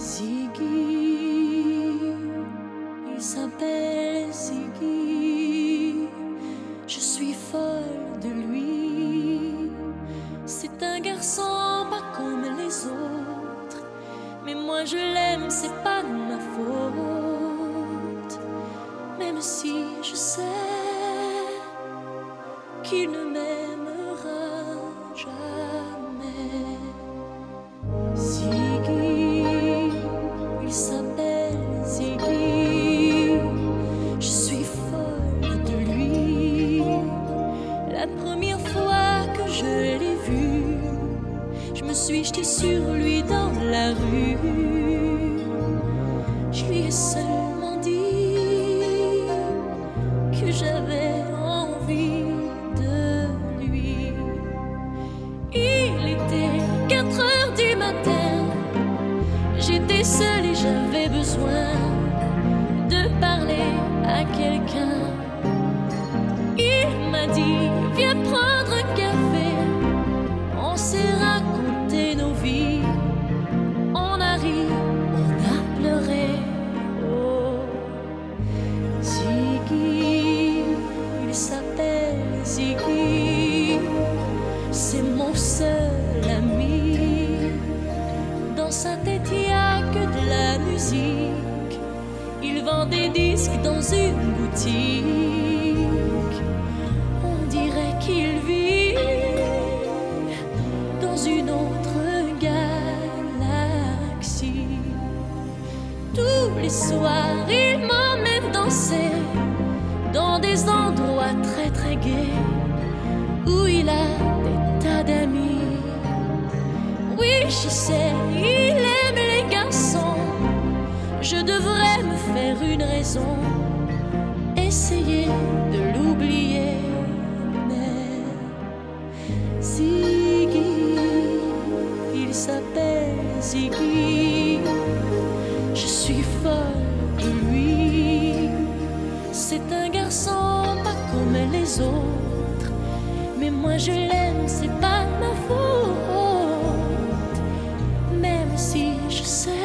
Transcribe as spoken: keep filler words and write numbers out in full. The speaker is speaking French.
Ziggy, il s'appelle Ziggy, je suis folle de lui. C'est un garçon pas comme les autres, mais moi je l'aime, c'est pas de ma faute. Même si je sais qu'il ne m'aimera jamais. Ziggy, il s'appelle Ziggy, je suis folle de lui. La première fois que je l'ai vu, je me suis jetée sur lui dans la rue. Je lui ai seulement dit que j'avais envie de lui. Il était quatre heures du matin, j'étais seule et j'avais besoin de parler à quelqu'un. Il m'a dit, viens prendre un café. On s'est raconté nos vies, on a ri, on a pleuré. Oh, Ziggy, il s'appelle Ziggy, c'est mon seul ami. Dans sa tête il n'y a que de la musique, il vend des disques dans une boutique. On dirait qu'il vit dans une autre galaxie. Tous les soirs il m'emmène danser dans des endroits très très gais où il a des tas d'amis. Oui, je sais, il aime les garçons. Je devrais me faire une raison, essayer de l'oublier. Mais Ziggy, il s'appelle Ziggy, je suis folle de lui. C'est un garçon pas comme les autres, mais moi je l'aime, c'est pas ma faute. Même si je sais